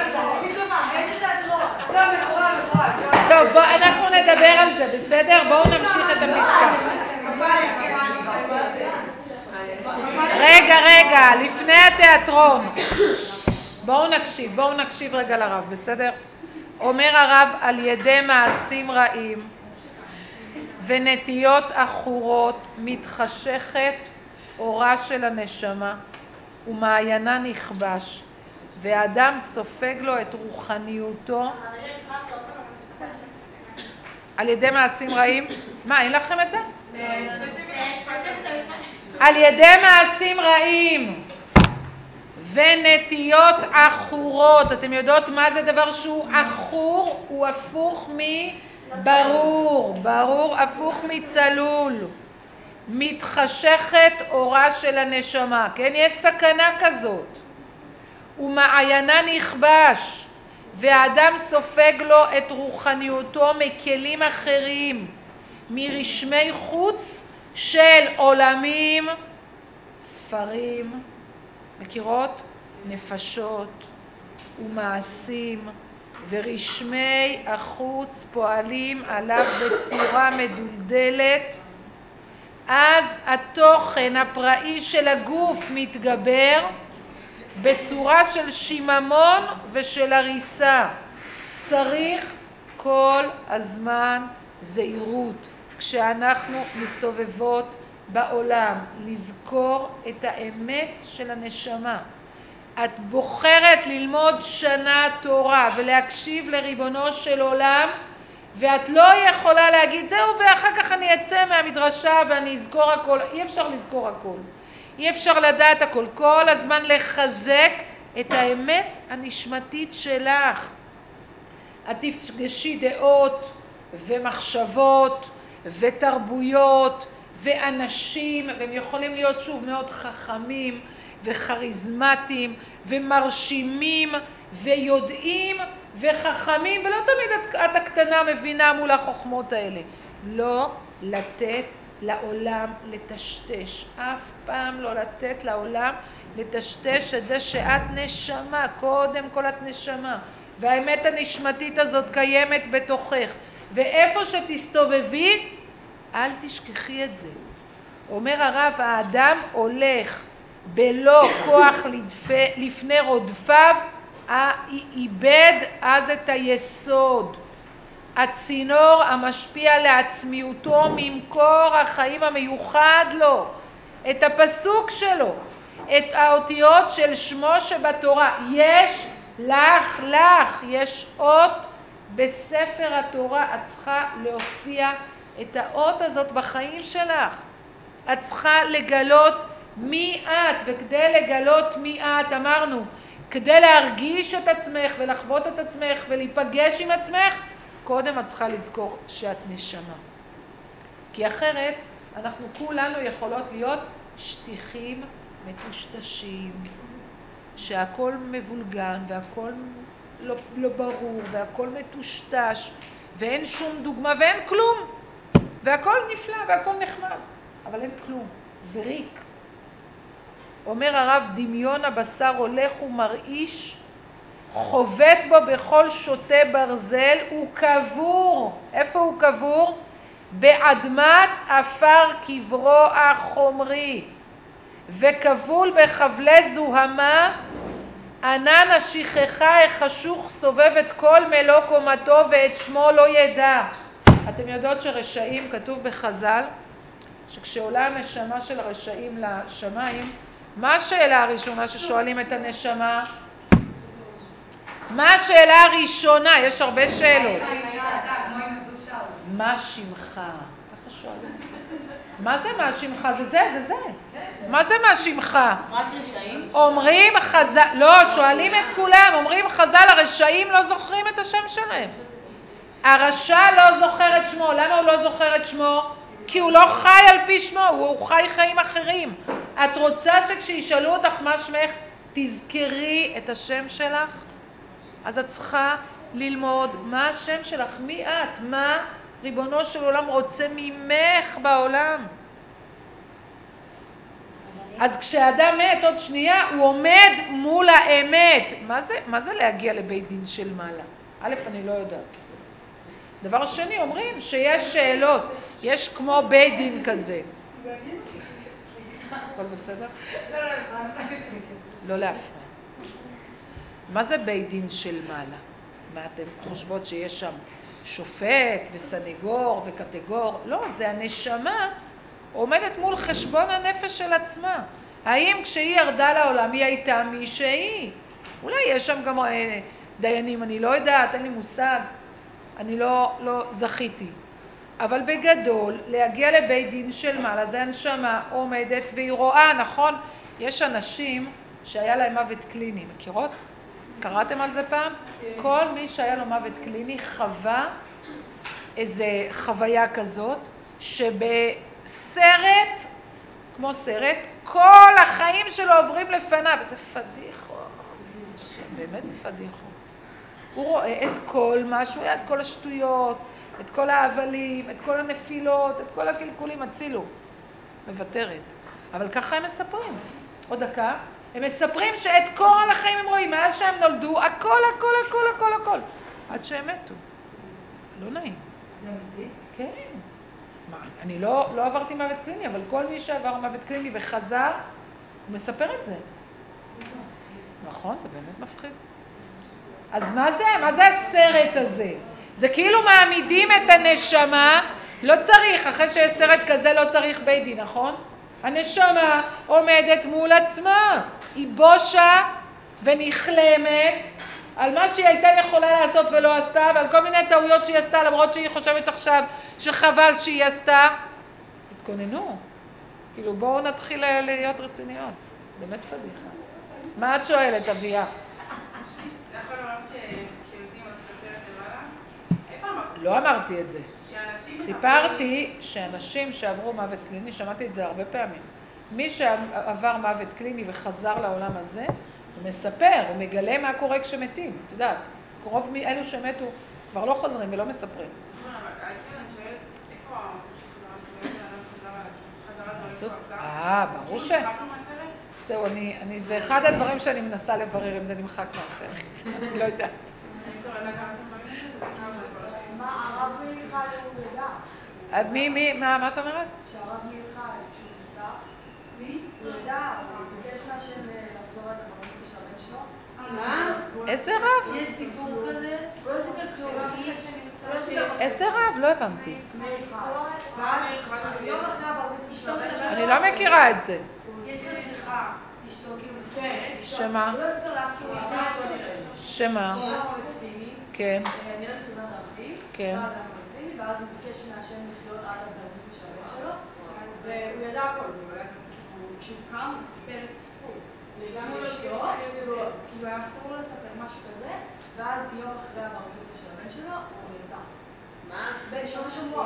[SPEAKER 1] טוב, אנחנו נדבר על זה, בסדר? בואו נמשיך את הפסקה. רגע, לפני התיאטרון. בואו נקשיב רגע לרב, בסדר? אומר הרב, על ידי מעשים רעים ונטיות אחורות מתחשכת אורה של הנשמה ומעיינה נכבש, והאדם סופג לו את רוחניותו על ידי מעשים רעים. מה, אין לכם את זה? על ידי מעשים רעים ונטיות אחורות. אתם יודעות מה זה דבר שהוא אחור? הוא הפוך ברור, הפוך מצלול. מתחשכת אורה של הנשמה, כן? יש סכנה כזאת. ומעיינה נכבש, והאדם סופג לו את רוחניותו מכלים אחרים, מרשמי חוץ של עולמים, ספרים, מכירות? נפשות ומעשים, ורשמי החוץ פועלים עליו בצורה מדולדלת, אז התוכן הפראי של הגוף מתגבר בצורה של שיממון ושל הריסה. צריך כל הזמן זהירות כשאנחנו מסתובבות בעולם, לזכור את האמת של הנשמה. את בוחרת ללמוד שנה תורה ולהקשיב לריבונו של עולם, ואת לא יכולה להגיד זהו ואחר כך אני אצא מהמדרשה ואני אזכור הכל. אי אפשר לזכור הכל, אי אפשר לדעת הכל. כל הזמן לחזק את האמת הנשמתית שלך. את תפגשי דעות ומחשבות ותרבויות ואנשים, והם יכולים להיות שוב מאוד חכמים וכריזמטיים ומרשימים ויודעים וחכמים, ולא תמיד את הקטנה מבינה מול החוכמות האלה. לא לתת לעולם לטשטש, אף פעם לא לתת לעולם לטשטש את זה שאת נשמה, קודם כל את נשמה, והאמת הנשמתית הזאת קיימת בתוכך, ואיפה שתסתובבי אל תשכחי את זה. אומר הרב, האדם הולך בלא כוח לפני רודפיו, איבד אז את היסוד. הצינור המשפיע לעצמיותו ממקור החיים המיוחד לו, את הפסוק שלו, את האותיות של שמו שבתורה. יש לך, יש אות בספר התורה, את צריכה להופיע את האות הזאת בחיים שלך. את צריכה לגלות מי את, וכדי לגלות מי את, אמרנו, כדי להרגיש את עצמך ולחוות את עצמך ולהיפגש עם עצמך, קודם את צריכה לזכור שאת נשמה. כי אחרת אנחנו כולנו יכולות להיות שטיחים מטושטשים, שהכל מבולגן והכל לא ברור והכל מטושטש ואין שום דוגמה ואין כלום, והכל נפלא והכל נחמד, אבל אין כלום, זה ריק. אומר הרב, דמיון הבשר הולך ומרעיש, חובט בו בכל שוטה ברזל, הוא קבור. איפה הוא קבור? באדמת עפר קברו החומרי, וכבול בחבלי זוהמה, ענן השכחה החשוך סובב את כל מלוא קומתו ואת שמו לא ידע. אתם יודעות שרשעים, כתוב בחז"ל, שכשעולה הנשמה של הרשעים לשמיים, מה השאלה הראשונה ששואלים את הנשמה? מה השאלה הראשונה? יש הרבה שאלות. מה שמך? ככה שואלים. מה זה מה שמך? זה. מה זה מה שמך?
[SPEAKER 5] רק רשעים?
[SPEAKER 1] אומרים חז"ל, לא, שואלים את כולם, אומרים חז"ל, הרשעים לא זוכרים את השם שלהם. הרשע לא זוכר את שמו. למה הוא לא זוכר את שמו? כי הוא לא חי על פי שמו, הוא חי חיים אחרים. את רוצה שכשישאלו אותך מה שמך, תזכרי את השם שלך? אז את צריכה ללמוד מה השם שלך, מי את, מה ריבונו של עולם רוצה ממך בעולם. אז כשאדם מת עוד שנייה, הוא עומד מול האמת. מה זה להגיע לבית דין של מעלה? א', אני לא יודעת. דבר שני, אומרים שיש שאלות, יש כמו בית דין כזה. הכל בסדר? לא להפריע. מה זה בית דין של מעלה? מה אתם חושבות שיש שם שופט וסניגור וקטגור? לא, זה הנשמה עומדת מול חשבון הנפש של עצמה. האם כשהיא ירדה לעולם היא הייתה מי שהיא? אולי יש שם גם דיינים, אני לא יודעת, אין לי מושג, אני לא זכיתי. אבל בגדול, להגיע לבית דין של מעלה, זה הנשמה עומדת והיא רואה, נכון? יש אנשים שהיה להם מוות קליני, מכירות? קראתם על זה פעם? כל מי שהיה לו מוות קליני חווה איזה חוויה כזאת, שבסרט, כמו סרט, כל החיים שלו עוברים לפניו. זה פדיחו, באמת זה פדיחו. הוא רואה את כל מה שהוא היה, את כל השטויות, את כל ההבלים, את כל הנפילות, את כל הקלקולים, הצילו. מבטרת. אבל ככה הם מספרים. עוד דקה. הם מספרים שאת כל החיים הם רואים, מאז שהם נולדו, הכל. עד שהם מתו. לא נעים.
[SPEAKER 4] זה אמיתי?
[SPEAKER 1] כן. מה, אני לא עברתי מוות קליני, אבל כל מי שעבר מוות קליני וחזר, הוא מספר את זה. נכון, זה באמת מפחיד. אז מה זה הסרט הזה? זה כאילו מעמידים את הנשמה, לא צריך, אחרי שיש סרט כזה לא צריך בית דין, נכון? הנשמה עומדת מול עצמה, היא בושה ונכלמת על מה שהיא הייתה יכולה לעשות ולא עשתה, ועל כל מיני טעויות שהיא עשתה, למרות שהיא חושבת עכשיו שחבל שהיא עשתה. תתכוננו, כאילו בואו נתחיל להיות רציניות, באמת פדיחה. מה את שואלת, אביה?
[SPEAKER 2] אתה יכול לומר כשיודעים על הסרט למעלה? איפה המקום?
[SPEAKER 1] לא אמרתי את זה.
[SPEAKER 2] שאנשים...
[SPEAKER 1] סיפרתי שאנשים שעברו מוות קליני, שמעתי את זה הרבה פעמים, מי שעבר מוות קליני וחזר לעולם הזה, הוא מספר, הוא מגלה מה קורה כשמתים. את יודעת, קרוב מאלו שמתו כבר לא חוזרים ולא מספרים.
[SPEAKER 2] נכון, אבל כן, אני שואלת, איפה המקום שחזרה? חזרה דברים שעושה?
[SPEAKER 1] ברור ש...
[SPEAKER 2] כאילו, נמחקנו מהסרט?
[SPEAKER 1] זהו, זה אחד הדברים שאני מנסה לברר אם זה נמחק מהסרט. אני לא יודעת.
[SPEAKER 2] אני תורדה גם בספרים הזה, זה כמה בכל החיים.
[SPEAKER 3] מה הרב מיכאל הוא ידע?
[SPEAKER 1] מה את אומרת?
[SPEAKER 3] שהרב מיכאל, כשהוא נצח, הוא ידע, הוא ביקש השם לחזור עד המראות של הבן שלו.
[SPEAKER 2] מה?
[SPEAKER 1] איזה רב?
[SPEAKER 3] יש סיפור כזה, הוא לא סיפר כלום.
[SPEAKER 1] איזה רב? לא הבנתי.
[SPEAKER 3] ואז יום אחרי הבר מצווה של הבן שלו.
[SPEAKER 1] אני לא מכירה את זה.
[SPEAKER 3] יש לו שיחה, אשתו כאילו מספרת.
[SPEAKER 1] שמה?
[SPEAKER 3] הוא לא סיפר לאף כאילו עשה אשתו נראית.
[SPEAKER 1] שמה?
[SPEAKER 3] הוא היה פלסטיני.
[SPEAKER 1] כן.
[SPEAKER 3] נראית תעודת ערבי.
[SPEAKER 1] כן.
[SPEAKER 3] ואז היה פלסטיני, ואז הוא ביקש מהשם לחיות עד הבר של הבן שלו. והוא ידע הכל, כשהוא קם הוא סיפר את הסיפור. לאשתו, כאילו היה אסור לספר משהו כזה, ואז יום אחרי הבר מצווה של הבן שלו הוא נרצח.
[SPEAKER 2] מה?
[SPEAKER 3] בשום השבוע.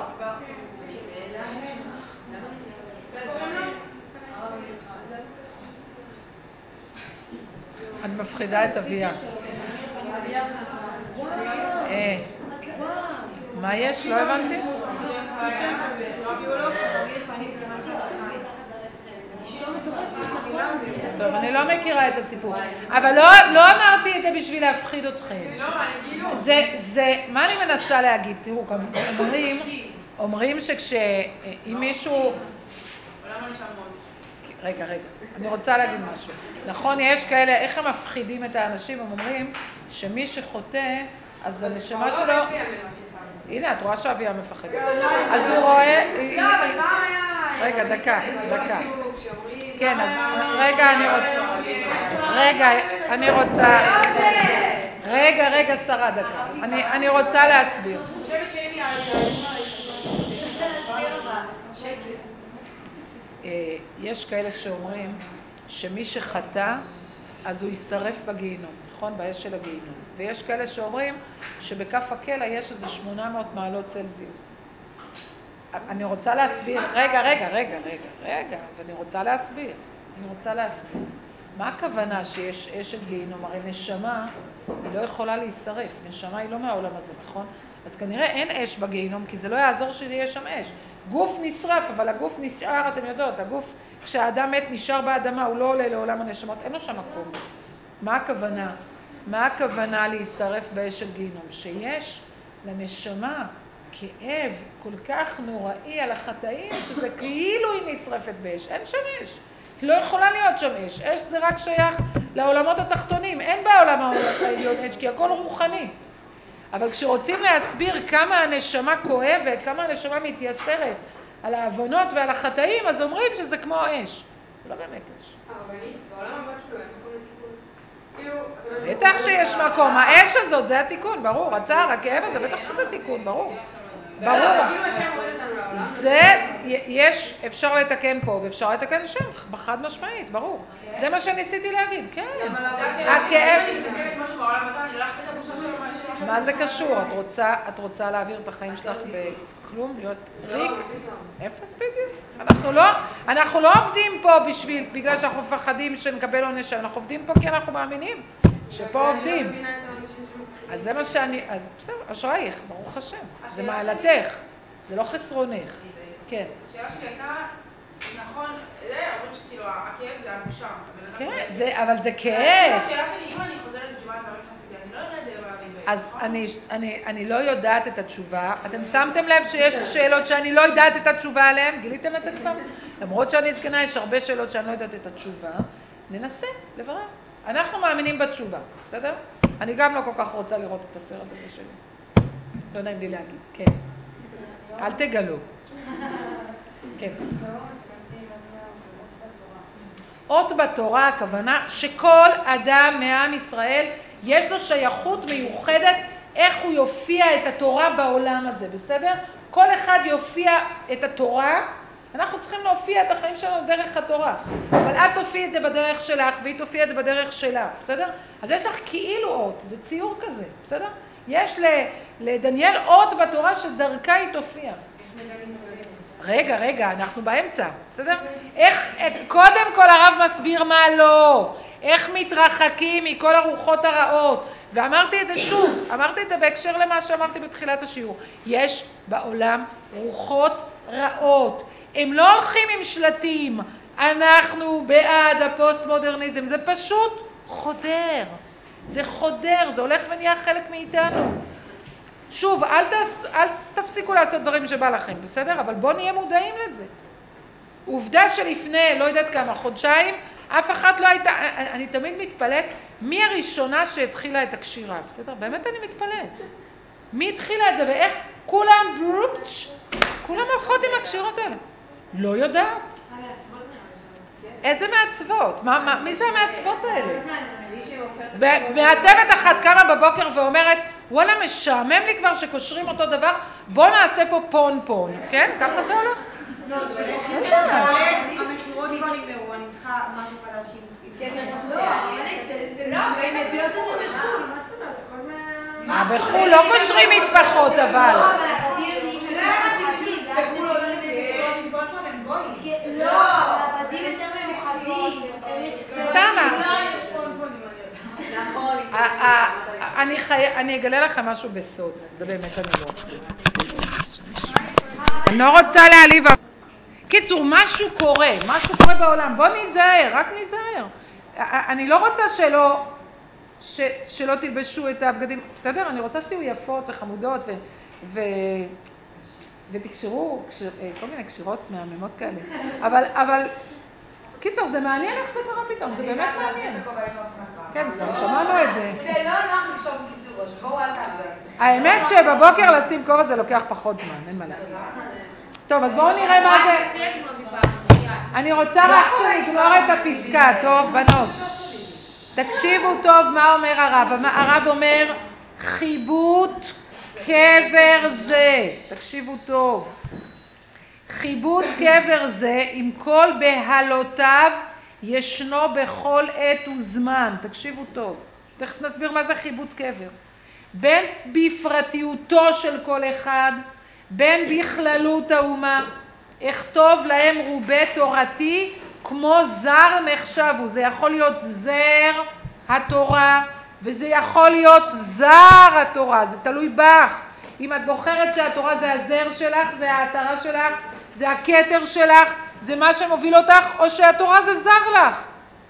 [SPEAKER 1] את מפחידה את אביה. מה יש? לא הבנתי. טוב, אני לא מכירה את הסיפור, אבל לא אמרתי את זה בשביל להפחיד אתכם. מה אני מנסה להגיד? תראו, אומרים אם מישהו... רגע, אני רוצה להגיד משהו. נכון, יש כאלה, איך הם מפחידים את האנשים? הם אומרים שמי שחוטא, אז הנשמה שלו... הנה, את רואה שאביה מפחד. אז הוא רואה...
[SPEAKER 2] לא, אבל פעם היה...
[SPEAKER 1] רגע, דקה. כן, אז רגע, שרה, דקה. אני רוצה להסביר. יש כאלה שאומרים שמי שחטא, אז הוא יישרף בגיהינום, נכון? באש של הגיהינום. ויש כאלה שאומרים שבכף הקלע יש איזה 800 מעלות צלזיוס. אני רוצה להסביר, רגע, אז אני רוצה להסביר. מה הכוונה שיש אש של גיהינום? הרי נשמה היא לא יכולה להישרף, נשמה היא לא מהעולם הזה, נכון? אז כנראה אין אש בגיהינום, כי זה לא יעזור שיהיה שם אש. גוף נשרף, אבל הגוף נשאר, אתם יודעות, הגוף, כשהאדם מת נשאר באדמה, הוא לא עולה לעולם הנשמות, אין לו שם מקום. מה הכוונה להישרף באש של גיהינום? שיש לנשמה כאב כל כך נוראי על החטאים, שזה כאילו היא נשרפת באש. אין שם אש. לא יכולה להיות שם אש. אש זה רק שייך לעולמות התחתונים. אין בעולם העליון אש, כי הכל רוחני. אבל כשרוצים להסביר כמה הנשמה כואבת, כמה הנשמה מתייסרת על העוונות ועל החטאים, אז אומרים שזה כמו אש. זה לא באמת אש.
[SPEAKER 2] הרבנית, בעולם הבא כאילו אין מקום לתיקון.
[SPEAKER 1] בטח שיש מקום. האש הזאת זה התיקון, ברור. הצער, הכאב הזה, בטח שזה תיקון, ברור. זה, אפשר לתקן פה ואפשר לתקן שם, בחד משמעית, ברור. זה מה שניסיתי להגיד, כן. הכאב... מה זה קשור? את רוצה להעביר את החיים שלך בכלום, להיות ריק? אפס בדיוק. אנחנו לא עובדים פה בגלל שאנחנו מפחדים שנקבל עונש, אנחנו עובדים פה כי אנחנו מאמינים שפה עובדים. אז זה מה אז בסדר, אשרייך, ברוך השם. זה מעלתך, זה לא חסרונך. כן.
[SPEAKER 5] השאלה שלי הייתה, נכון, אומרים שכאילו הכאב זה הבושה.
[SPEAKER 1] כן, אבל זה כאב.
[SPEAKER 5] השאלה שלי, אם אני חוזרת לתשובה לדברים חסידי, אני לא אראה את זה לא להבין
[SPEAKER 1] אז אני לא יודעת את התשובה. אתם שמתם לב שיש שאלות שאני לא יודעת את התשובה עליהן? גיליתם את זה כבר? למרות שאני זקנה, יש הרבה שאלות שאני לא יודעת את התשובה. ננסה לברר. אנחנו מאמינים בתשובה, בסדר? אני גם לא כל כך רוצה לראות את הסרט הזה שלי. לא נעים לי להגיד, כן. אל תגלו. כן. אות בתורה, הכוונה שכל אדם מעם ישראל יש לו שייכות מיוחדת איך הוא יופיע את התורה בעולם הזה, בסדר? כל אחד יופיע את התורה, אנחנו צריכים להופיע את החיים שלנו דרך התורה, אבל את תופיע את זה בדרך שלך והיא תופיע את זה בדרך שלה, בסדר? אז יש לך כאילו אות, זה ציור כזה, בסדר? יש לדניאל אות בתורה שדרכה היא תופיע. רגע, אנחנו באמצע, בסדר? קודם כל הרב מסביר מה לא, איך מתרחקים מכל הרוחות הרעות, ואמרתי את זה שוב, אמרתי את זה בהקשר למה שאמרתי בתחילת השיעור. יש בעולם רוחות רעות, הם לא הולכים עם שלטים, אנחנו בעד הפוסט-מודרניזם, זה פשוט חודר, זה הולך ונהיה חלק מאיתנו. שוב, אל תפסיקו לעשות דברים שבא לכם, בסדר? אבל בואו נהיה מודעים לזה. עובדה שלפני, לא יודעת כמה, חודשיים, אף אחת לא הייתה, אני תמיד מתפלאת, מי הראשונה שהתחילה את הקשירה, בסדר? באמת אני מתפלאת. מי התחילה את זה ואיך כולם הולכות עם הקשירות האלה? לא יודעת. איזה מעצבות? מי זה המעצבות האלה? מעצבת אחת קמה בבוקר ואומרת, וואלה משעמם לי כבר שקושרים אותו דבר, בוא נעשה פה פון, כן? ככה זה הולך?
[SPEAKER 3] לא, זה הולך. המחירות כבר נגמרו, אני צריכה משהו חדש עם כסף. לא, הם מביאות את זה בחו"ל, מה זאת אומרת?
[SPEAKER 1] בחו"ל לא קושרים מטפחות אבל.
[SPEAKER 3] לא, אבל הבדים מיוחדים. בחו"ל הולכים לסגור עם פונפון הם גויים. לא, אבל הבדים יותר מיוחדים.
[SPEAKER 1] סתמה.
[SPEAKER 3] נכון.
[SPEAKER 1] אני אגלה לכם משהו בסוד, זה באמת אני לא רוצה להעליב. קיצור, משהו קורה בעולם, בוא ניזהר, רק ניזהר. אני לא רוצה שלא תלבשו את הבגדים, בסדר? אני רוצה שתהיו יפות וחמודות ותקשרו כל מיני קשירות מהממות כאלה. אבל קיצור, זה מעניין איך זה קרה פתאום, זה באמת מעניין. כן, שמענו את זה.
[SPEAKER 4] זה לא נוח לקשור בכיסוי ראש, בואו אל תעבדו על זה.
[SPEAKER 1] האמת שבבוקר לשים כובע זה לוקח פחות זמן, אין מה להגיד. טוב, אז בואו נראה מה זה. אני רוצה רק שנגמור את הפסקה, טוב, בנות. תקשיבו טוב מה אומר הרב. הרב אומר, חיבוט קבר זה. תקשיבו טוב. חיבוט קבר זה, עם כל בהלותיו, ישנו בכל עת וזמן. תקשיבו טוב. תכף נסביר מה זה חיבוט קבר. בין בפרטיותו של כל אחד, בין בכללות האומה, אכתוב להם רובי תורתי כמו זר נחשבו. זה יכול להיות זר התורה, וזה יכול להיות זר התורה, זה תלוי בך. אם את בוחרת שהתורה זה הזר שלך, זה ההתרה שלך, זה הכתר שלך, זה מה שמוביל אותך, או שהתורה זה זר לך.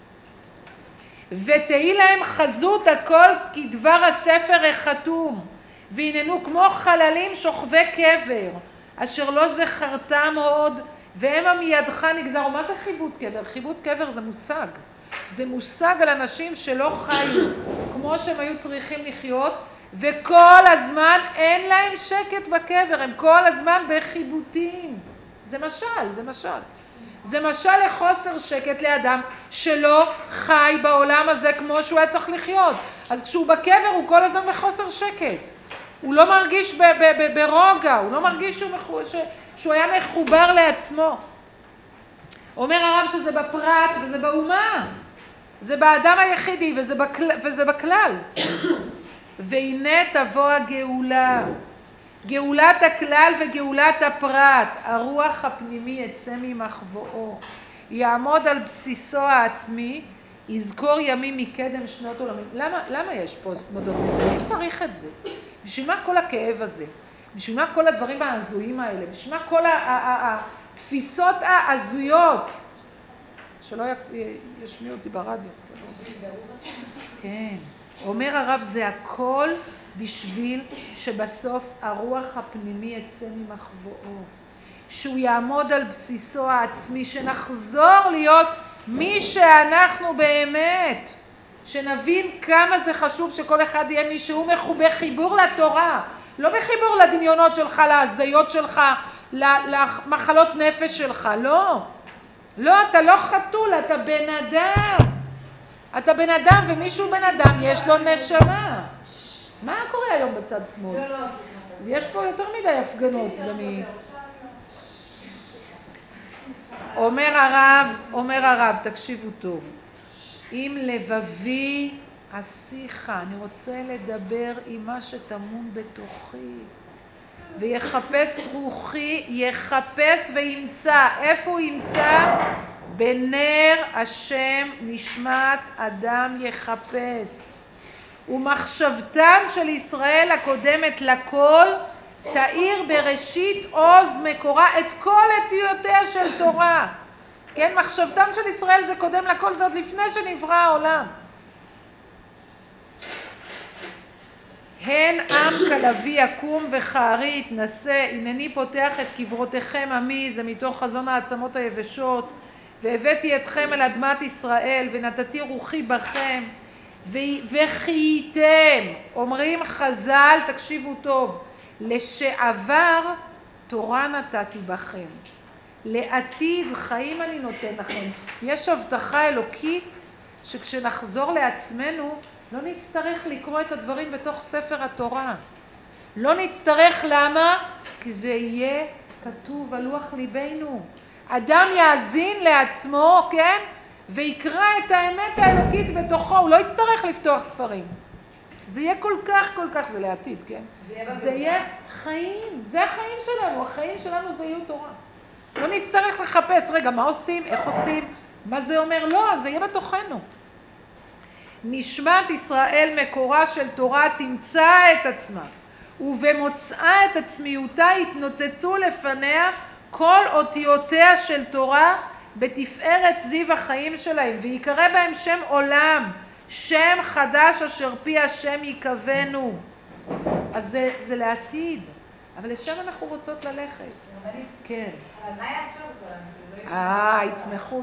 [SPEAKER 1] ותהי להם חזות הכל כדבר הספר החתום, והננו כמו חללים שוכבי קבר, אשר לא זכרתם עוד, והם מידך נגזרו. מה זה חיבוט קבר? חיבוט קבר זה מושג. זה מושג על אנשים שלא חיו כמו שהם היו צריכים לחיות, וכל הזמן אין להם שקט בקבר, הם כל הזמן בחיבוטים. זה משל. זה משל לחוסר שקט לאדם שלא חי בעולם הזה כמו שהוא היה צריך לחיות. אז כשהוא בקבר הוא כל הזמן בחוסר שקט. הוא לא מרגיש ברוגע, הוא לא מרגיש שהוא היה מחובר לעצמו. אומר הרב שזה בפרט וזה באומה. זה באדם היחידי וזה בכלל. והנה תבוא הגאולה. גאולת הכלל וגאולת הפרט, הרוח הפנימי יצא ממחבואו, יעמוד על בסיסו העצמי, יזכור ימים מקדם שנות עולמים. למה יש פוסט מודרניזם? מי צריך את זה? בשביל מה כל הכאב הזה? בשביל מה כל הדברים ההזויים האלה? בשביל מה כל התפיסות ההזויות? שלא ישמיעו אותי ברדיו. כן. אומר הרב, זה הכל בשביל שבסוף הרוח הפנימי יצא ממחבואו, שהוא יעמוד על בסיסו העצמי, שנחזור להיות מי שאנחנו באמת, שנבין כמה זה חשוב שכל אחד יהיה מי שהוא בחיבור לתורה, לא בחיבור לדמיונות שלך, להזיות שלך, למחלות נפש שלך, לא, אתה לא חתול, אתה בן אדם. אתה בן אדם, ומישהו בן אדם יש לו נשמה. מה קורה היום בצד שמאל? יש פה יותר מדי הפגנות. אומר הרב, תקשיבו טוב. אם לבבי השיחה, אני רוצה לדבר עם מה שטמון בתוכי. ויחפש רוחי, יחפש וימצא. איפה הוא ימצא? בנר השם נשמת אדם יחפש. ומחשבתם של ישראל הקודמת לכל, תאיר בראשית עוז מקורה את כל עטיותיה של תורה. כן, מחשבתם של ישראל זה קודם לכל, זה עוד לפני שנברא העולם. הן עם כלבי יקום וחארי יתנשא, הנני פותח את קברותיכם עמי, זה מתוך חזון העצמות היבשות, והבאתי אתכם אל אדמת ישראל, ונתתי רוחי בכם, וחייתם. אומרים חז"ל, תקשיבו טוב, לשעבר תורה נתתי בכם, לעתיד חיים אני נותן לכם. יש הבטחה אלוקית שכשנחזור לעצמנו לא נצטרך לקרוא את הדברים בתוך ספר התורה. לא נצטרך, למה? כי זה יהיה כתוב על לוח ליבנו. אדם יאזין לעצמו, כן? ויקרא את האמת האלוקית בתוכו, הוא לא יצטרך לפתוח ספרים. זה יהיה כל כך, זה לעתיד, כן? זה יהיה חיים, זה החיים שלנו, החיים שלנו זה יהיו תורה. לא נצטרך לחפש, רגע, מה עושים, איך עושים, מה זה אומר? לא, זה יהיה בתוכנו. נשמת ישראל מקורה של תורה תמצא את עצמה, ובמוצאה את עצמיותה התנוצצו לפניה כל אותיותיה של תורה בתפארת זיו החיים שלהם, ויקרא בהם שם עולם, שם חדש אשר פי השם יקבנו. אז זה לעתיד, אבל לשם אנחנו רוצות ללכת. כן.
[SPEAKER 4] אבל מה יעשו?
[SPEAKER 1] יצמחו,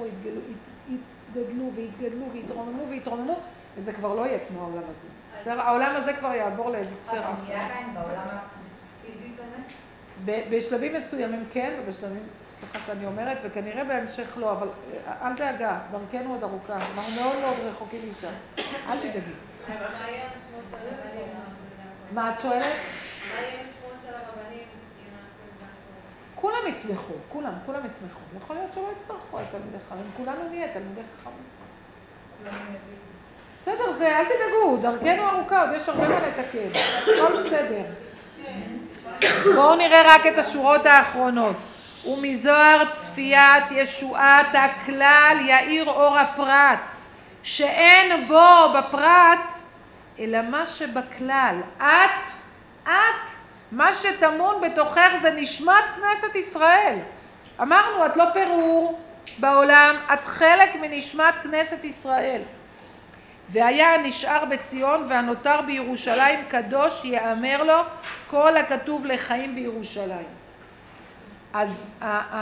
[SPEAKER 1] יתגדלו ויתרוממו, וזה כבר לא יהיה כמו העולם הזה. בסדר? העולם הזה כבר יעבור לאיזה ספירה אחרת.
[SPEAKER 4] אבל נהיה עדיין בעולם הפיזי כזה?
[SPEAKER 1] בשלבים מסוימים כן, ובשלבים, סליחה שאני אומרת, וכנראה בהמשך לא, אבל אל דאגה, דרכנו עוד ארוכה, אנחנו מאוד רחוקים משם. אל תדאגי.
[SPEAKER 3] מה יהיה המשמעות של הרבנים?
[SPEAKER 1] מה את שואלת?
[SPEAKER 3] מה יהיה המשמעות של הרבנים?
[SPEAKER 1] כולם יצמחו, כולם יצמחו. יכול להיות שלא יצטרכו את תלמידי חכמים, כולנו נהיה תלמידי חכמים. בסדר, זה, אל תדאגו, דרכנו ארוכה, עוד יש הרבה מה לתקן. הכל בסדר. בואו נראה רק את השורות האחרונות. ומזוהר צפיית ישועת הכלל יאיר אור הפרט, שאין בו בפרט אלא מה שבכלל. את, מה שטמון בתוכך זה נשמת כנסת ישראל. אמרנו, את לא פירור בעולם, את חלק מנשמת כנסת ישראל. והיה נשאר בציון והנותר בירושלים קדוש יאמר לו כל הכתוב לחיים בירושלים. אז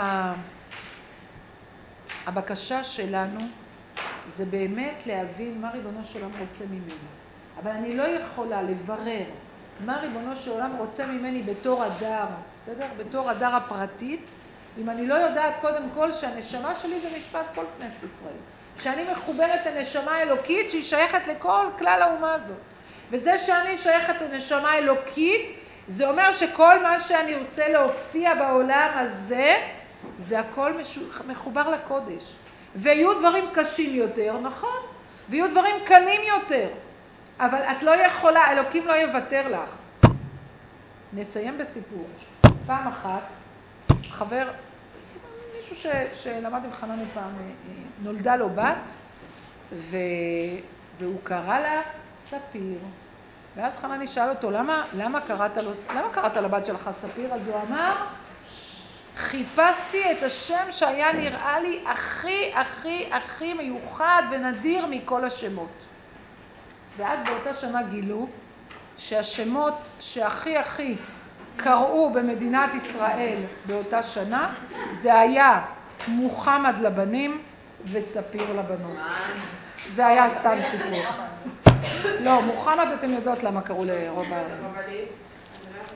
[SPEAKER 1] הבקשה שלנו זה באמת להבין מה ריבונו של עולם רוצה ממני. אבל אני לא יכולה לברר מה ריבונו של עולם רוצה ממני בתור הדר, בסדר? בתור הדר הפרטית, אם אני לא יודעת קודם כל שהנשמה שלי זה נשמת כל כנסת ישראל. שאני מחוברת לנשמה אלוקית שהיא שייכת לכל כלל האומה הזאת. וזה שאני שייכת לנשמה אלוקית, זה אומר שכל מה שאני רוצה להופיע בעולם הזה, זה הכל מחובר לקודש. ויהיו דברים קשים יותר, נכון? ויהיו דברים קלים יותר. אבל את לא יכולה, אלוקים לא יוותר לך. נסיים בסיפור. פעם אחת, חבר, מישהו שלמד עם חנני פעם, נולדה לו בת, והוא קרא לה ספיר. ואז חנני שאל אותו, למה קראת לבת שלך ספיר? אז הוא אמר, חיפשתי את השם שהיה נראה לי הכי מיוחד ונדיר מכל השמות. ואז באותה שנה גילו שהשמות שהכי קראו במדינת ישראל באותה שנה, זה היה מוחמד לבנים וספיר לבנות. זה היה סתם סיפור. לא, מוחמד אתם יודעות למה קראו לרוב הערים.